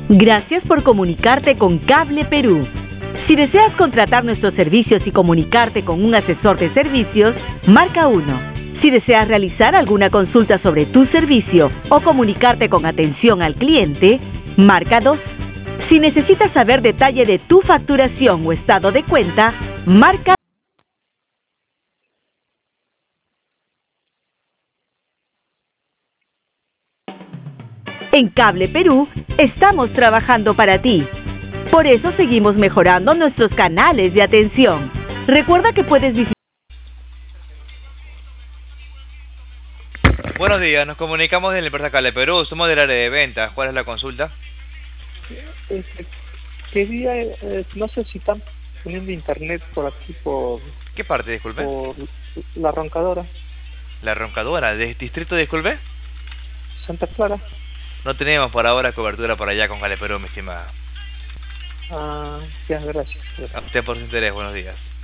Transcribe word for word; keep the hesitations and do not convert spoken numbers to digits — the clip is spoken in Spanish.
Gracias por comunicarte con Cable Perú. Si deseas contratar nuestros servicios y comunicarte con un asesor de servicios, marca uno. Si deseas realizar alguna consulta sobre tu servicio o comunicarte con atención al cliente, marca dos. Si necesitas saber detalle de tu facturación o estado de cuenta, marca En Cable Perú estamos trabajando para ti. Por eso seguimos mejorando nuestros canales de atención. Recuerda que puedes visitar... Buenos días, nos comunicamos desde la empresa Cable Perú, somos del área de ventas. ¿Cuál es la consulta? Este, quería, eh, no sé si están poniendo internet por aquí, por... ¿Qué parte, disculpe? Por La Roncadora. La Roncadora, ¿de distrito, disculpe? Santa Clara. No tenemos por ahora cobertura por allá con Cable Perú, mi estimada. Ah, ya, gracias. gracias. A usted por su interés, buenos días.